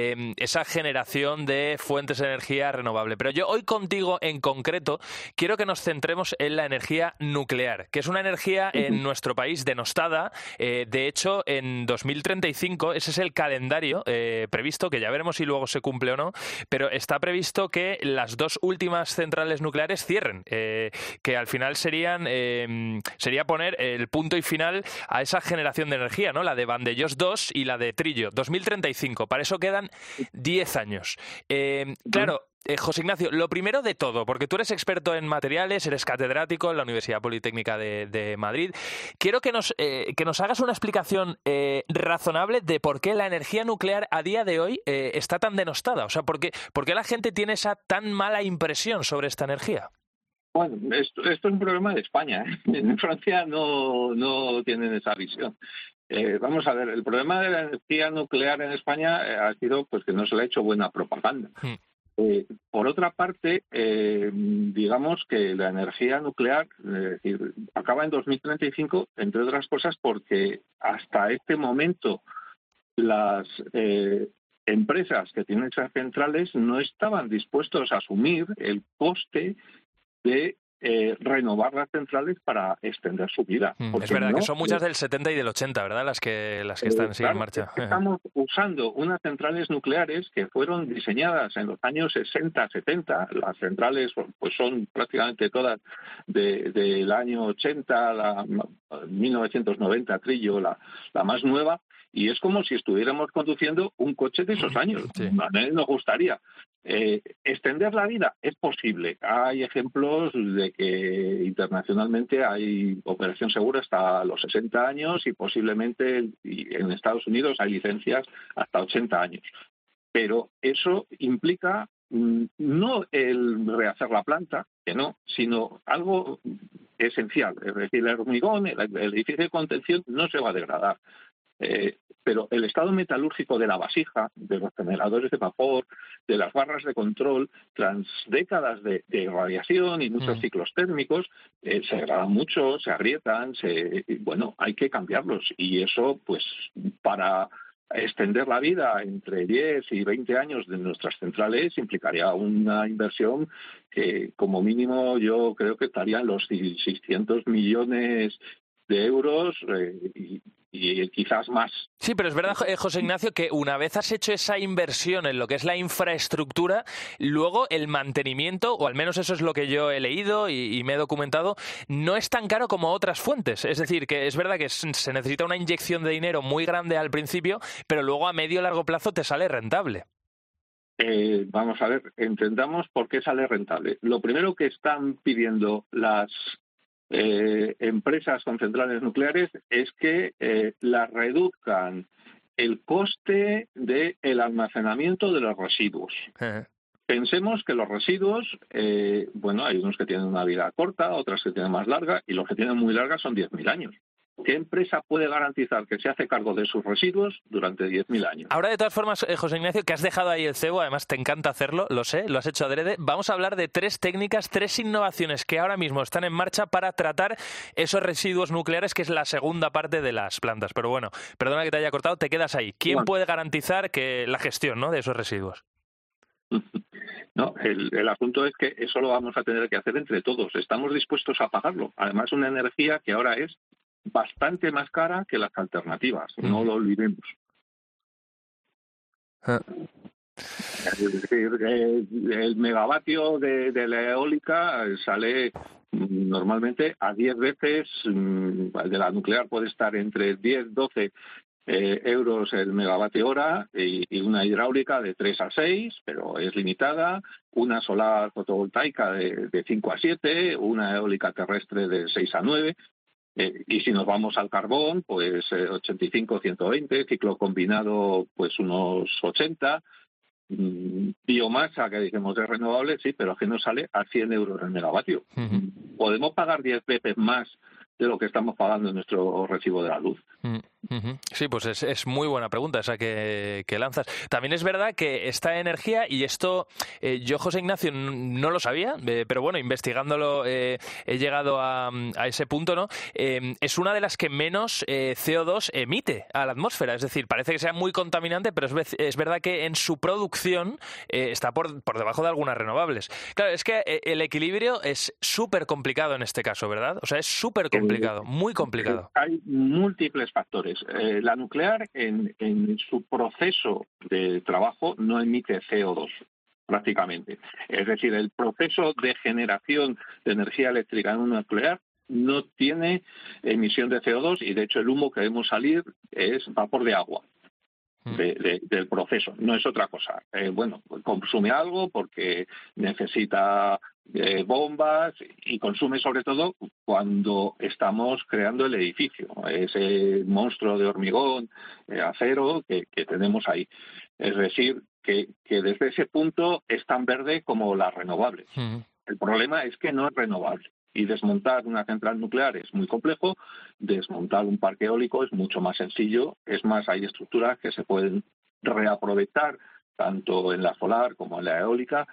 esa generación de fuentes de energía renovable? Pero yo hoy contigo en concreto quiero que nos centremos en la energía nuclear, que es una energía en nuestro país denostada. De hecho, en 2035, ese es el calendario previsto, que ya veremos si luego se cumple o no, pero está previsto que las 2 últimas centrales nucleares cierren, que al final sería poner el punto y final a esa generación de energía, ¿no? La de Vandellós 2 y la de Trillo, 2035. Para eso quedan 10 años. Claro, José Ignacio, lo primero de todo, porque tú eres experto en materiales, eres catedrático en la Universidad Politécnica de Madrid. Quiero que nos hagas una explicación razonable de por qué la energía nuclear a día de hoy está tan denostada. O sea, ¿por qué la gente tiene esa tan mala impresión sobre esta energía? Bueno, esto es un problema de España. En Francia no tienen esa visión. Vamos a ver, el problema de la energía nuclear en España ha sido pues que no se le ha hecho buena propaganda. Por otra parte, digamos que la energía nuclear acaba en 2035, entre otras cosas porque hasta este momento las empresas que tienen esas centrales no estaban dispuestos a asumir el coste de renovar las centrales para extender su vida. Es verdad que son muchas del 70 y del 80, ¿verdad? Las que están claro, en marcha. Estamos usando unas centrales nucleares que fueron diseñadas en los años 60, 70. Las centrales pues son prácticamente todas del año 80, 1990, Trillo, la más nueva. Y es como si estuviéramos conduciendo un coche de esos años. Sí. A mí nos gustaría. Extender la vida es posible. Hay ejemplos de que internacionalmente hay operación segura hasta los 60 años y posiblemente en Estados Unidos hay licencias hasta 80 años. Pero eso implica no el rehacer la planta, que no, sino algo esencial. Es decir, el hormigón, el edificio de contención no se va a degradar. Pero el estado metalúrgico de la vasija, de los generadores de vapor, de las barras de control, tras décadas de radiación y muchos ciclos térmicos, se degradan mucho, se agrietan, hay que cambiarlos. Y eso, pues, para extender la vida entre 10 y 20 años de nuestras centrales implicaría una inversión que, como mínimo, yo creo que estaría en los 600 millones de euros y quizás más. Sí, pero es verdad, José Ignacio, que una vez has hecho esa inversión en lo que es la infraestructura, luego el mantenimiento, o al menos eso es lo que yo he leído y me he documentado, no es tan caro como otras fuentes. Es decir, que es verdad que se necesita una inyección de dinero muy grande al principio, pero luego a medio y largo plazo te sale rentable. Vamos a ver, entendamos por qué sale rentable. Lo primero que están pidiendo las empresas con centrales nucleares es que las reduzcan el coste del almacenamiento de los residuos. Pensemos que los residuos, hay unos que tienen una vida corta, otras que tienen más larga, y los que tienen muy larga son 10.000 años. ¿Qué empresa puede garantizar que se hace cargo de sus residuos durante 10.000 años? Ahora, de todas formas, José Ignacio, que has dejado ahí el cebo, además te encanta hacerlo, lo sé, lo has hecho adrede, vamos a hablar de 3 técnicas, 3 innovaciones que ahora mismo están en marcha para tratar esos residuos nucleares, que es la segunda parte de las plantas. Pero bueno, perdona que te haya cortado, te quedas ahí. ¿Quién puede garantizar que la gestión, ¿no?, de esos residuos? No, el asunto es que eso lo vamos a tener que hacer entre todos. Estamos dispuestos a pagarlo. Además, una energía que ahora es bastante más cara que las alternativas, no lo olvidemos. Es decir, el megavatio de la eólica sale normalmente a 10 veces, de la nuclear puede estar entre 10-12 euros el megavatio hora, y una hidráulica de 3 a 6, pero es limitada, una solar fotovoltaica de 5 a 7, una eólica terrestre de 6 a 9. Y si nos vamos al carbón, pues 85-120, ciclo combinado pues unos 80, biomasa que dijimos es renovable, sí, pero que nos sale a 100 euros el megavatio. Podemos pagar 10 veces más de lo que estamos pagando en nuestro recibo de la luz. Sí, pues es muy buena pregunta esa que lanzas. También es verdad que esta energía, y esto yo, José Ignacio, no lo sabía, pero bueno, investigándolo he llegado a ese punto, ¿no? Es una de las que menos CO2 emite a la atmósfera. Es decir, parece que sea muy contaminante, pero es verdad que en su producción está por debajo de algunas renovables. Claro, es que el equilibrio es súper complicado en este caso, ¿verdad? O sea, es súper complicado, muy complicado. Hay múltiples factores. La nuclear en su proceso de trabajo no emite CO2 prácticamente. Es decir, el proceso de generación de energía eléctrica en una nuclear no tiene emisión de CO2 y de hecho el humo que vemos salir es vapor de agua. del proceso, no es otra cosa. Bueno, consume algo porque necesita bombas y consume sobre todo cuando estamos creando el edificio, ese monstruo de hormigón, acero que tenemos ahí. Es decir, que desde ese punto es tan verde como las renovables. El problema es que no es renovable. Y desmontar una central nuclear es muy complejo, desmontar un parque eólico es mucho más sencillo. Es más, hay estructuras que se pueden reaprovechar tanto en la solar como en la eólica.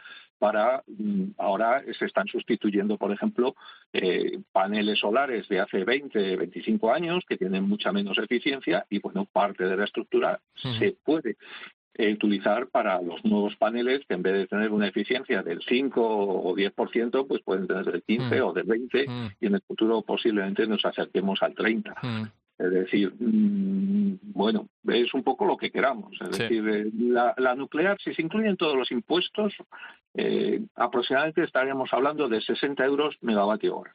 Ahora se están sustituyendo, por ejemplo, paneles solares de hace 20, 25 años que tienen mucha menos eficiencia y, bueno, parte de la estructura se puede utilizar para los nuevos paneles que en vez de tener una eficiencia del 5 o 10%, pues pueden tener del 15 o del 20 y en el futuro posiblemente nos acerquemos al 30. Es decir, bueno, es un poco lo que queramos. Es decir, la nuclear, si se incluyen todos los impuestos, aproximadamente estaríamos hablando de 60 euros megavatio hora.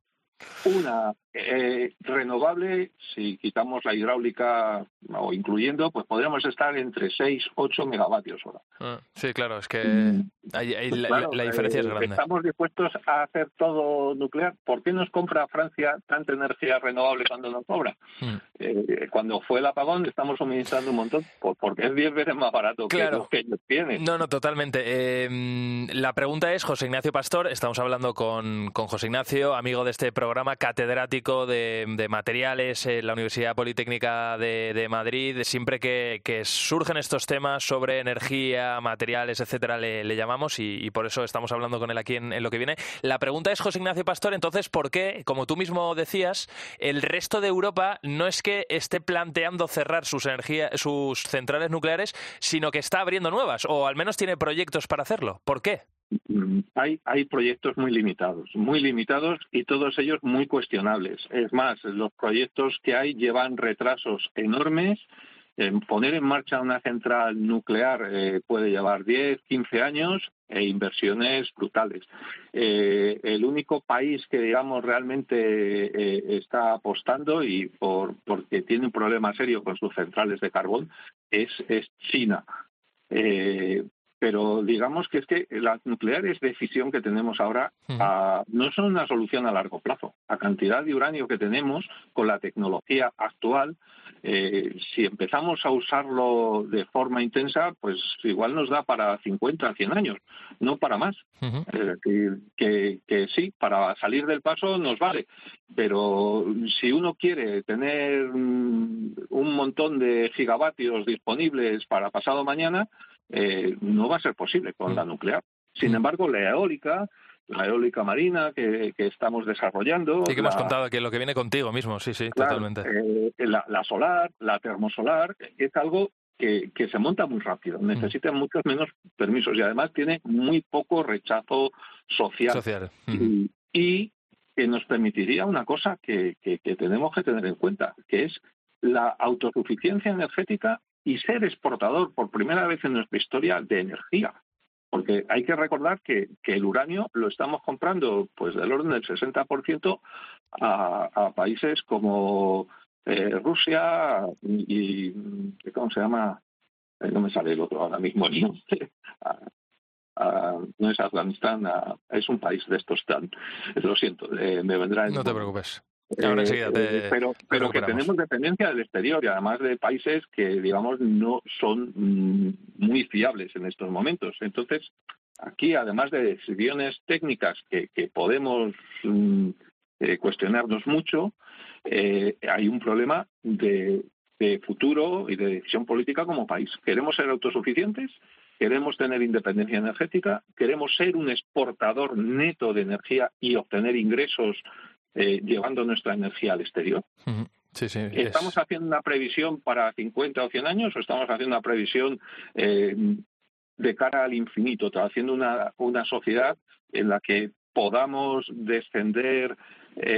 Una renovable, si quitamos la hidráulica o incluyendo, pues podríamos estar entre 6 8 megavatios hora. Sí, claro, es que la diferencia es grande. Estamos dispuestos a hacer todo nuclear. ¿Por qué nos compra Francia tanta energía renovable cuando nos sobra? Cuando fue el apagón estamos suministrando un montón, porque es 10 veces más barato que lo que ellos tienen. No, totalmente. La pregunta es, José Ignacio Pastor, estamos hablando con José Ignacio, amigo de este programa, catedrático de materiales en la Universidad Politécnica de Madrid. Siempre que surgen estos temas sobre energía, materiales, etcétera, le llamamos y por eso estamos hablando con él aquí en Lo que viene. La pregunta es, José Ignacio Pastor, entonces, ¿por qué, como tú mismo decías, el resto de Europa no es que esté planteando cerrar sus centrales nucleares, sino que está abriendo nuevas, o al menos tiene proyectos para hacerlo? ¿Por qué? Hay proyectos muy limitados y todos ellos muy cuestionables. Es más, los proyectos que hay llevan retrasos enormes. Poner en marcha una central nuclear puede llevar 10, 15 años e inversiones brutales. El único país que, digamos, realmente está apostando y porque tiene un problema serio con sus centrales de carbón es China. Pero digamos que es que las nucleares de fisión que tenemos ahora no son una solución a largo plazo. La cantidad de uranio que tenemos con la tecnología actual, si empezamos a usarlo de forma intensa, pues igual nos da para 50, 100 años, no para más. Es decir, que sí, para salir del paso nos vale, pero si uno quiere tener un montón de gigavatios disponibles para pasado mañana, no va a ser posible con la nuclear. Sin embargo, la eólica marina que estamos desarrollando... Sí, que hemos contado que lo que viene contigo mismo, sí, claro, totalmente. La solar, la termosolar, es algo que se monta muy rápido, necesita muchos menos permisos y además tiene muy poco rechazo social. Y que nos permitiría una cosa que tenemos que tener en cuenta, que es la autosuficiencia energética y ser exportador por primera vez en nuestra historia de energía. Porque hay que recordar que el uranio lo estamos comprando pues del orden del 60% a países como Rusia y ¿cómo se llama? No me sale el otro ahora mismo el nombre. No es Afganistán, es un país de estos lo siento, me vendrá en... No te preocupes. Ahora enseguida pero que tenemos dependencia del exterior y además de países que, digamos, no son muy fiables en estos momentos. Entonces, aquí, además de decisiones técnicas que podemos cuestionarnos mucho, hay un problema de futuro y de decisión política como país. ¿Queremos ser autosuficientes? ¿Queremos tener independencia energética? ¿Queremos ser un exportador neto de energía y obtener ingresos llevando nuestra energía al exterior? Sí, ¿Estamos haciendo una previsión para 50 o 100 años o estamos haciendo una previsión de cara al infinito, haciendo una sociedad en la que podamos descender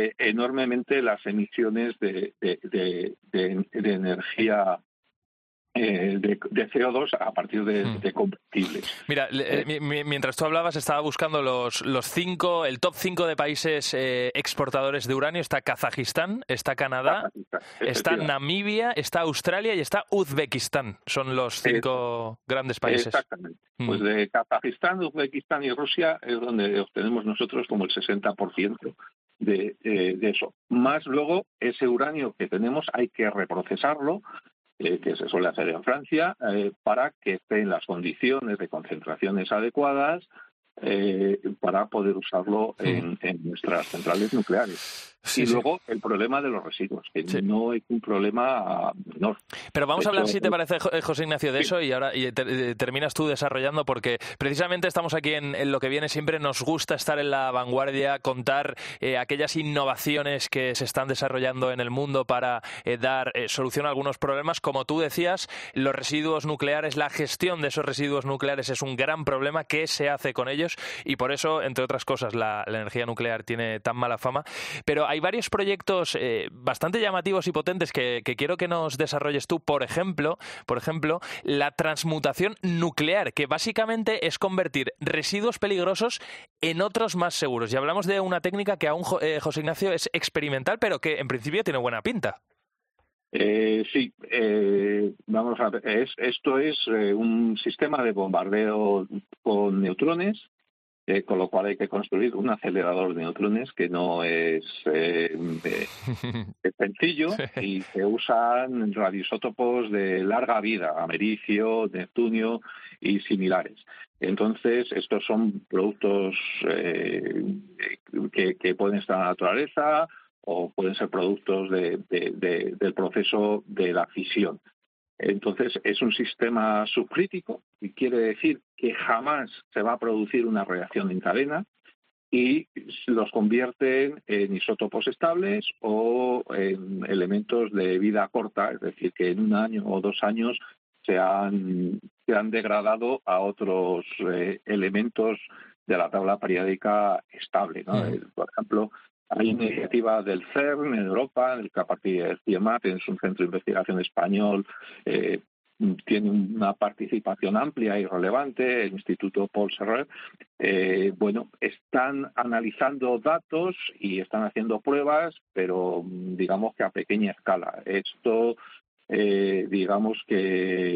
enormemente las emisiones de energía de CO2 a partir de combustibles. Mira, mientras tú hablabas estaba buscando el top 5 de países exportadores de uranio. Está Kazajistán, está Canadá, está Namibia, está Australia y está Uzbekistán. Son los 5 grandes países. Exactamente. Pues de Kazajistán, Uzbekistán y Rusia es donde obtenemos nosotros como el 60% de eso. Más luego, ese uranio que tenemos hay que reprocesarlo, que se suele hacer en Francia, para que esté en las condiciones de concentraciones adecuadas para poder usarlo en nuestras centrales nucleares. Y luego el problema de los residuos, que no es un problema menor. Pero vamos a hablar, si te parece, José Ignacio, de eso, y ahora terminas tú desarrollando, porque precisamente estamos aquí en Lo que viene. Siempre nos gusta estar en la vanguardia, contar aquellas innovaciones que se están desarrollando en el mundo para dar solución a algunos problemas. Como tú decías, los residuos nucleares, la gestión de esos residuos nucleares es un gran problema. ¿Qué se hace con ellos? Y por eso, entre otras cosas, la energía nuclear tiene tan mala fama. Pero hay varios proyectos bastante llamativos y potentes que quiero que nos desarrolles tú. Por ejemplo, la transmutación nuclear, que básicamente es convertir residuos peligrosos en otros más seguros. Y hablamos de una técnica que aún, José Ignacio, es experimental, pero que en principio tiene buena pinta. Sí, vamos a ver. Esto es un sistema de bombardeo con neutrones, con lo cual hay que construir un acelerador de neutrones que no es sencillo, y se usan radioisótopos de larga vida, americio, neptunio y similares. Entonces, estos son productos que pueden estar en la naturaleza o pueden ser productos del proceso de la fisión. Entonces, es un sistema subcrítico, y quiere decir que jamás se va a producir una reacción en cadena, y los convierten en isótopos estables o en elementos de vida corta, es decir, que en 1 año o 2 años se han degradado a otros elementos de la tabla periódica estable, ¿no? Por ejemplo, hay una iniciativa del CERN en Europa, el que a partir del CIEMAT, es un centro de investigación español, tiene una participación amplia y relevante, el Instituto Paul Serret. Están analizando datos y están haciendo pruebas, pero digamos que a pequeña escala. Esto, digamos que,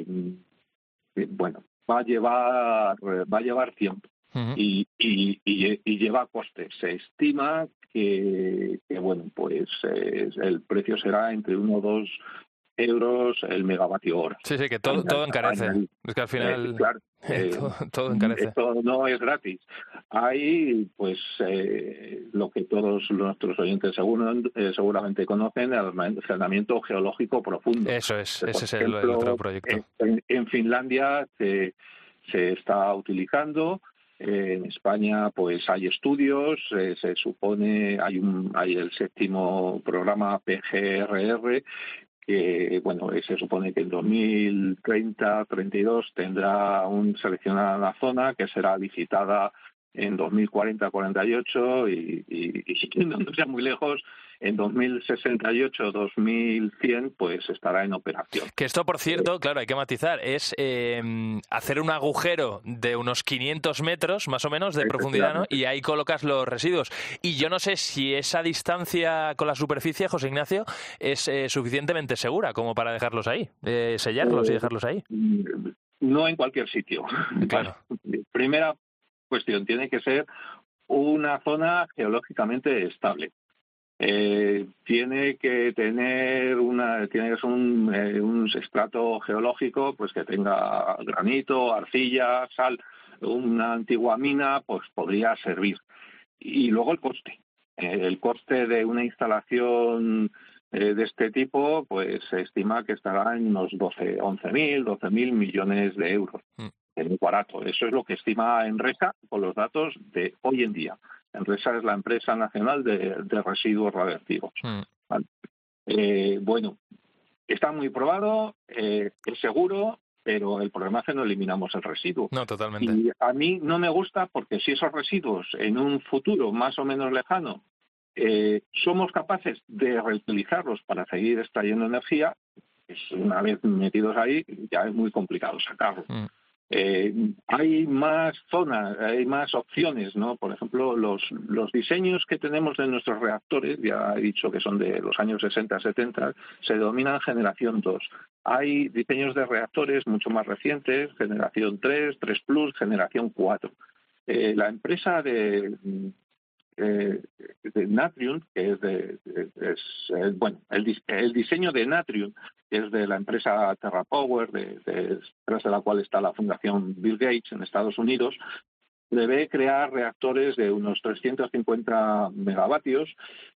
va a llevar tiempo. Y lleva costes. Se estima que el precio será entre 1 o 2 euros el megavatio hora. Sí, que todo encarece. Es que al final claro, todo encarece. Esto no es gratis. Hay, lo que todos nuestros oyentes seguramente conocen, el almacenamiento geológico profundo. Eso es, ese es el otro proyecto. En Finlandia se está utilizando. En España, hay estudios, se supone, hay el 7º programa PGRR, que, se supone que en 2030-32 tendrá seleccionada la zona que será licitada en 2040-48 y no sea muy lejos, en 2068-2100 estará en operación. Que esto, por cierto, claro, hay que matizar, es hacer un agujero de unos 500 metros, más o menos, de profundidad, ¿no? Y ahí colocas los residuos. Y yo no sé si esa distancia con la superficie, José Ignacio, es suficientemente segura como para dejarlos ahí, sellarlos y dejarlos ahí. No en cualquier sitio. Claro. Primera cuestión, tiene que ser una zona geológicamente estable. Tiene que tener un estrato geológico que tenga granito, arcilla, sal. Una antigua mina podría servir. Y luego el coste. El coste de una instalación de este tipo se estima que estará en unos 12.000 millones de euros. Es muy barato. Eso es lo que estima Enresa con los datos de hoy en día. Enresa es la empresa nacional de residuos radiactivos. ¿Vale? Está muy probado, es seguro, pero el problema es que no eliminamos el residuo. No, totalmente. Y a mí no me gusta, porque si esos residuos en un futuro más o menos lejano somos capaces de reutilizarlos para seguir extrayendo energía, una vez metidos ahí ya es muy complicado sacarlo. Hay más zonas, hay más opciones, ¿no? Por ejemplo, los diseños que tenemos de nuestros reactores, ya he dicho que son de los años 60-70, se denominan generación 2. Hay diseños de reactores mucho más recientes, generación 3, 3 Plus, generación 4. La empresa de Natrium, que el diseño de Natrium, que es de la empresa TerraPower, detrás de la cual está la Fundación Bill Gates en Estados Unidos, debe crear reactores de unos 350 megavatios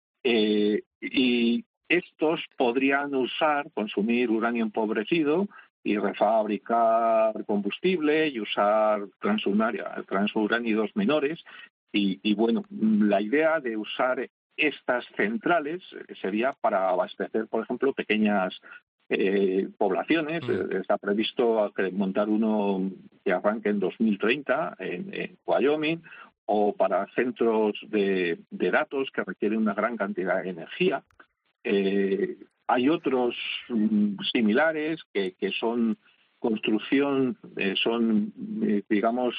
y estos podrían consumir uranio empobrecido y refabricar combustible y usar transuránidos menores. Y bueno, la idea de usar estas centrales sería para abastecer, por ejemplo, pequeñas poblaciones. Está previsto montar uno que arranque en 2030 en Wyoming, o para centros de datos que requieren una gran cantidad de energía. Hay otros similares que son construcción, digamos,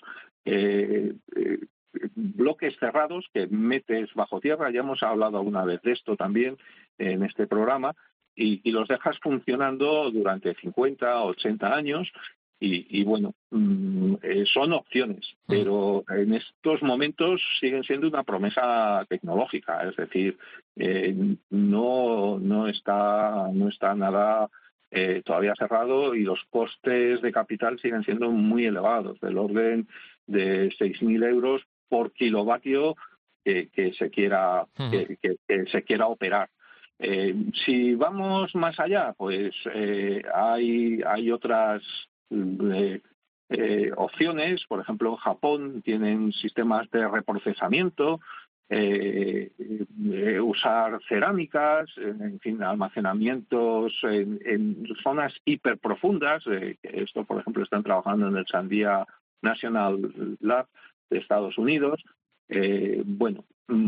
bloques cerrados que metes bajo tierra. Ya hemos hablado alguna vez de esto también en este programa, y los dejas funcionando durante 50 o 80 años y bueno, son opciones, pero en estos momentos siguen siendo una promesa tecnológica, es decir, no está nada todavía cerrado, y los costes de capital siguen siendo muy elevados, del orden de 6.000 euros por kilovatio que se quiera operar. Si vamos más allá, pues hay otras opciones. Por ejemplo, en Japón tienen sistemas de reprocesamiento, usar cerámicas, en fin, almacenamientos en zonas hiperprofundas. Esto, por ejemplo, están trabajando en el Sandia National Lab de Estados Unidos. Bueno,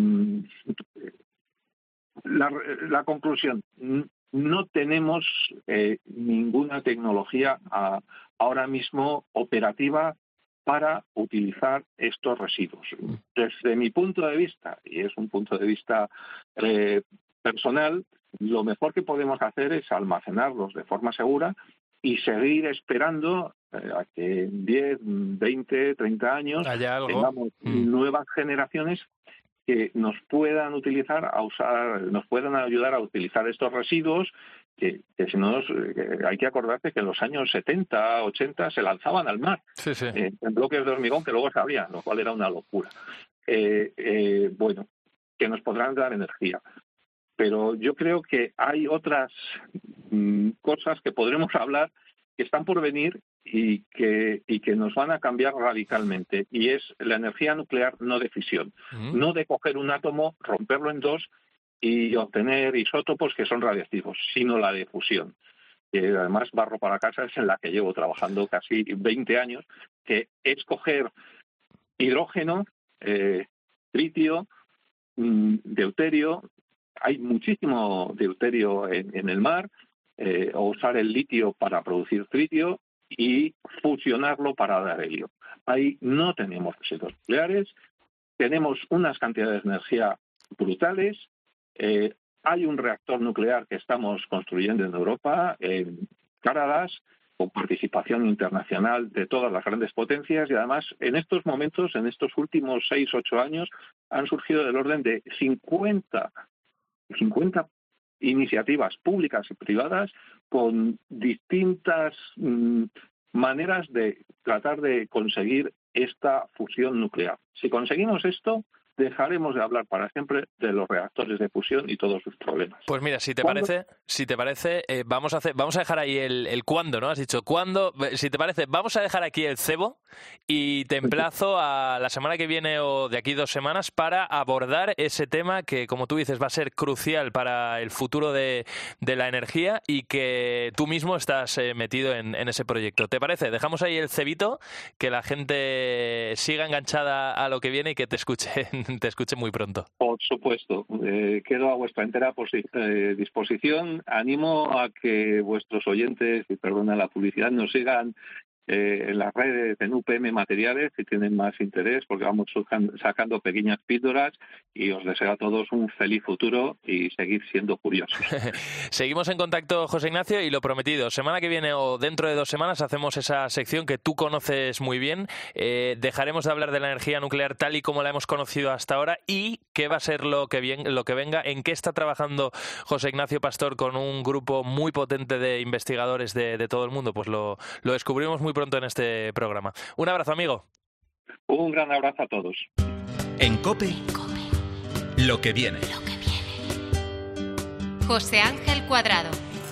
la conclusión: no tenemos ninguna tecnología ahora mismo operativa para utilizar estos residuos. Desde mi punto de vista, y es un punto de vista personal, lo mejor que podemos hacer es almacenarlos de forma segura y seguir esperando a que en 10, 20, 30 años tengamos nuevas generaciones que nos puedan ayudar a utilizar estos residuos, que si no, hay que acordarse que en los años 70, 80 se lanzaban al mar en bloques de hormigón que luego se abrían, lo cual era una locura. Bueno, que nos podrán dar energía. Pero yo creo que hay otras cosas que podremos hablar que están por venir y que nos van a cambiar radicalmente, y es la energía nuclear no de fisión, no de coger un átomo, romperlo en dos y obtener isótopos que son radiactivos, sino la de fusión, que además barro para casa, es en la que llevo trabajando casi 20 años, que es coger hidrógeno, tritio, deuterio. Hay muchísimo deuterio en el mar, o usar el litio para producir tritio y fusionarlo para dar helio. Ahí no tenemos residuos nucleares, tenemos unas cantidades de energía brutales. Hay un reactor nuclear que estamos construyendo en Europa, en Cáradas, con participación internacional de todas las grandes potencias, y además en estos momentos, en estos últimos 6-8 años, han surgido del orden de 50 iniciativas públicas y privadas con distintas maneras de tratar de conseguir esta fusión nuclear. Si conseguimos esto, dejaremos de hablar para siempre de los reactores de fusión y todos sus problemas. Pues mira, si te parece, vamos a dejar ahí el cuándo, ¿no? Has dicho cuándo. Si te parece, vamos a dejar aquí el cebo y te emplazo a la semana que viene o de aquí 2 semanas para abordar ese tema que, como tú dices, va a ser crucial para el futuro de la energía, y que tú mismo estás metido en ese proyecto. ¿Te parece? Dejamos ahí el cebito, que la gente siga enganchada a lo que viene y que te escuchen te escuche muy pronto. Por supuesto, quedo a vuestra entera disposición. Animo a que vuestros oyentes, y perdona la publicidad, nos sigan en las redes en UPM Materiales si tienen más interés, porque vamos sacando pequeñas píldoras, y os deseo a todos un feliz futuro y seguir siendo curiosos. Seguimos en contacto, José Ignacio, y lo prometido, semana que viene o dentro de 2 semanas hacemos esa sección que tú conoces muy bien. Dejaremos de hablar de la energía nuclear tal y como la hemos conocido hasta ahora, y qué va a ser lo que venga, en qué está trabajando José Ignacio Pastor con un grupo muy potente de investigadores de todo el mundo. Pues lo descubrimos muy pronto en este programa. Un abrazo, amigo. Un gran abrazo a todos. En COPE, lo que viene. José Ángel Cuadrado.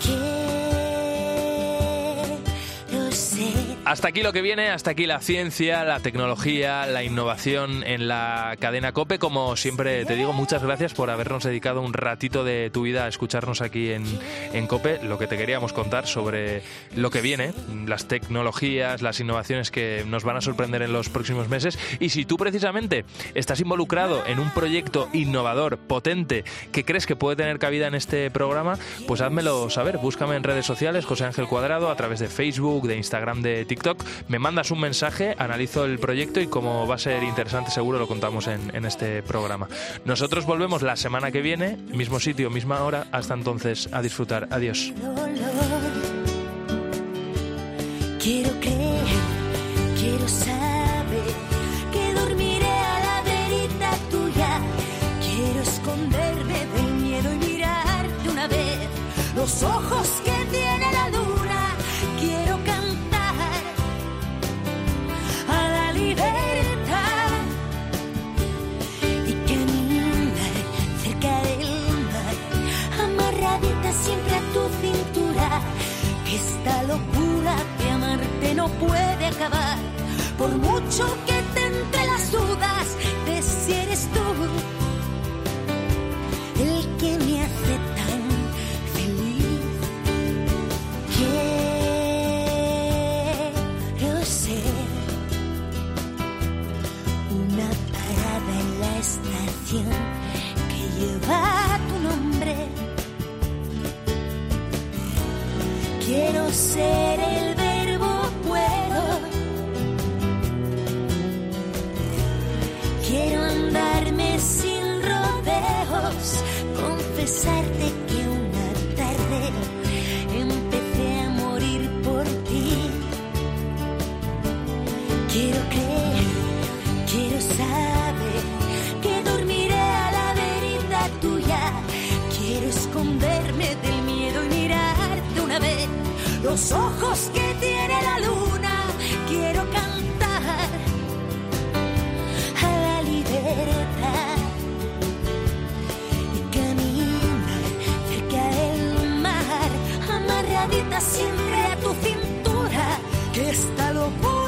Hasta aquí lo que viene, hasta aquí la ciencia, la tecnología, la innovación en la cadena COPE. Como siempre te digo, muchas gracias por habernos dedicado un ratito de tu vida a escucharnos aquí en COPE. Lo que te queríamos contar sobre lo que viene, las tecnologías, las innovaciones que nos van a sorprender en los próximos meses. Y si tú precisamente estás involucrado en un proyecto innovador, potente, que crees que puede tener cabida en este programa, pues házmelo saber. Búscame en redes sociales, José Ángel Cuadrado, a través de Facebook, de Instagram, de TikTok. Me mandas un mensaje, analizo el proyecto y como va a ser interesante seguro lo contamos en este programa. Nosotros volvemos la semana que viene, mismo sitio, misma hora. Hasta entonces, a disfrutar. Adiós. Quiero creer, quiero saber que dormiré a la verita tuya. Quiero esconderme del miedo y mirarte una vez los ojos que tiene la luna. Quiero cantar a la libertad y caminar cerca del mar, amarradita siempre a tu cintura. Que esta locura de amarte no puede acabar, por mucho que te entre las dudas de si eres tú el que me hace tan feliz. Quiero ser una parada en la estación que lleva tu nombre. Quiero ser el verbo puedo. Quiero andarme sin rodeos, confesarte que una tarde empecé a morir por ti. Quiero creer, quiero saber que dormiré a la verita tuya. Quiero esconderme del miedo y mirarte una vez los ojos que tiene la luna. Quiero cantar a la libertad y caminar cerca del mar, amarradita siempre a tu cintura. Que esta locura